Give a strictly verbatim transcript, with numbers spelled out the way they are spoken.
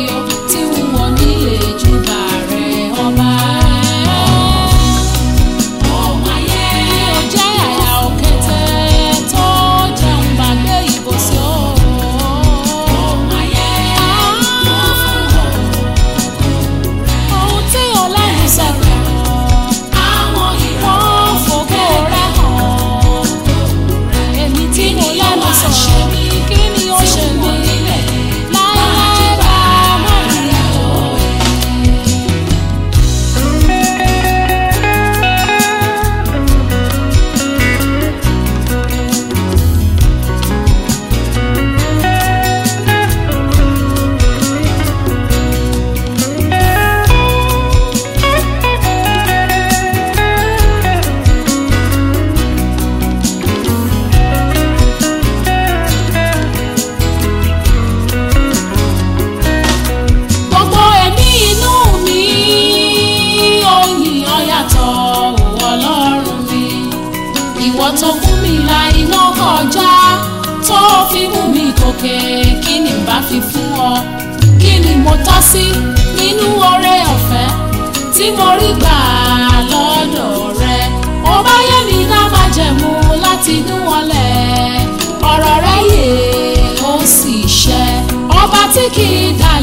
o tí wọn nílé júbà rẹ ọba. Ohun ayé mi ò jẹ́ àyà òkété tó jẹun gbàgbé ìbòsí o. Ohun ayé ló fún ọ. Ohun tí ọlọ́run sọ̀rọ̀ àwọn ìwọ̀n fògo rẹ̀ hàn. Èmi tí mo lẹ́nu sọ̀rọ̀ kí ni ó ṣe mí láyé bá mọ̀ rí o. Gbogbo ẹ̀mí inú mi ó yìn ọ́ yàtọ̀ o Ọlọ́run mi. Ìwọ tó fún mi la iná kọjá tó fi mú mi gòkè, kí ni bá fi fún ọ? Kí ni mo tọ́ sí nínú oore ọ̀fẹ́ tí mo rí gbà lọ́dọ̀ rẹ? Ó bá yé mi dá májẹ̀mú láti inú ọlẹ̀, ọ̀rọ̀ rẹ yè ó sì ṣẹ. Ọba tí kì í dá